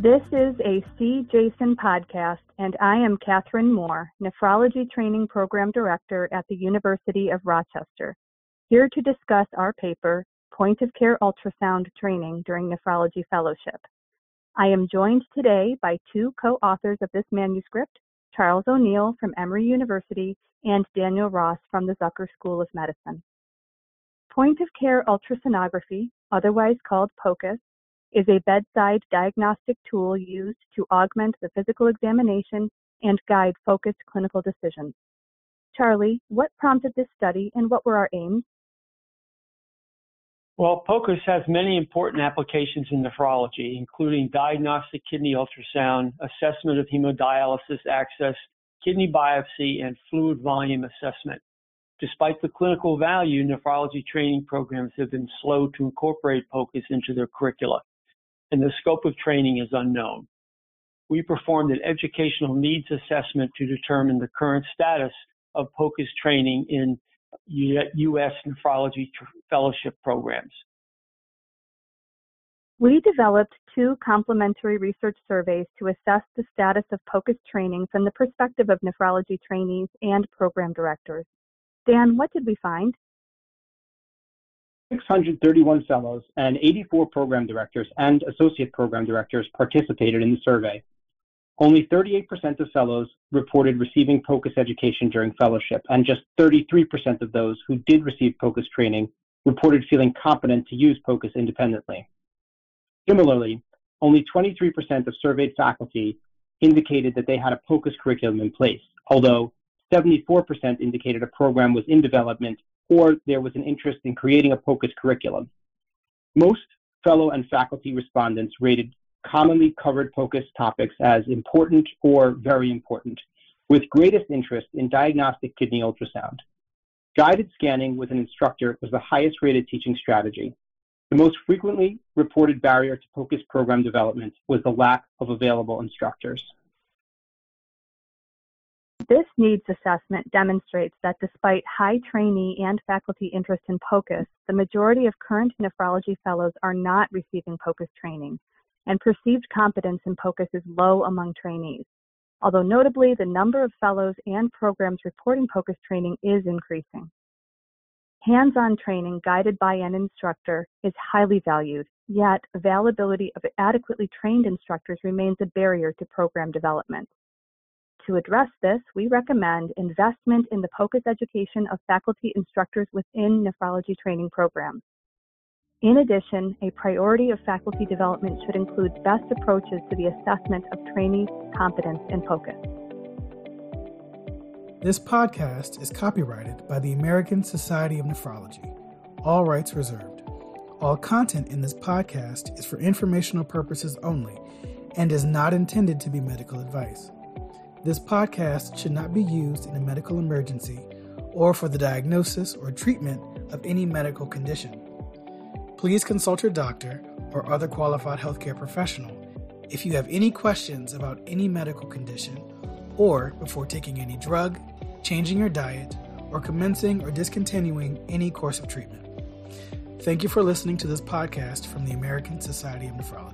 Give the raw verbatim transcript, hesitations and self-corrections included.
This is a C. Jason podcast, and I am Catherine Moore, Nephrology Training Program Director at the University of Rochester, here to discuss our paper, Point of Care Ultrasound Training During Nephrology Fellowship. I am joined today by two co-authors of this manuscript, Charles O'Neill from Emory University and Daniel Ross from the Zucker School of Medicine. Point of Care Ultrasonography, otherwise called POCUS, is a bedside diagnostic tool used to augment the physical examination and guide focused clinical decisions. Charlie, what prompted this study and what were our aims? Well, POCUS has many important applications in nephrology, including diagnostic kidney ultrasound, assessment of hemodialysis access, kidney biopsy, and fluid volume assessment. Despite the clinical value, nephrology training programs have been slow to incorporate POCUS into their curricula, and the scope of training is unknown. We performed an educational needs assessment to determine the current status of POCUS training in U S nephrology fellowship programs. We developed two complementary research surveys to assess the status of POCUS training from the perspective of nephrology trainees and program directors. Dan, what did we find? six hundred thirty-one fellows and eighty-four program directors and associate program directors participated in the survey. Only thirty-eight percent of fellows reported receiving POCUS education during fellowship, and just thirty-three percent of those who did receive POCUS training reported feeling competent to use POCUS independently. Similarly, only twenty-three percent of surveyed faculty indicated that they had a POCUS curriculum in place, although seventy-four percent indicated a program was in development or there was an interest in creating a POCUS curriculum. Most fellow and faculty respondents rated commonly covered POCUS topics as important or very important, with greatest interest in diagnostic kidney ultrasound. Guided scanning with an instructor was the highest rated teaching strategy. The most frequently reported barrier to POCUS program development was the lack of available instructors. This needs assessment demonstrates that despite high trainee and faculty interest in POCUS, the majority of current nephrology fellows are not receiving POCUS training, and perceived competence in POCUS is low among trainees. Although notably, the number of fellows and programs reporting POCUS training is increasing. Hands-on training guided by an instructor is highly valued, yet availability of adequately trained instructors remains a barrier to program development. To address this, we recommend investment in the POCUS education of faculty instructors within nephrology training programs. In addition, a priority of faculty development should include best approaches to the assessment of trainees' competence in POCUS. This podcast is copyrighted by the American Society of Nephrology, all rights reserved. All content in this podcast is for informational purposes only and is not intended to be medical advice. This podcast should not be used in a medical emergency or for the diagnosis or treatment of any medical condition. Please consult your doctor or other qualified healthcare professional if you have any questions about any medical condition or before taking any drug, changing your diet, or commencing or discontinuing any course of treatment. Thank you for listening to this podcast from the American Society of Nephrology.